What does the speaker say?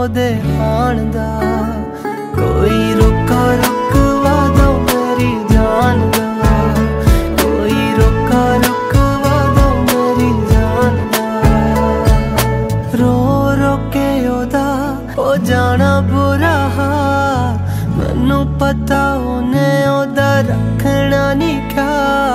ओदे आण दा। कोई रुका रुकवा दो मेरी जान दा, कोई रुका रुकवा दो मेरी जान दा। रो रो के ओदा हो जाना बुरा हाल, मैनू पता उन्हें ओदा रखना नहीं ख्याल।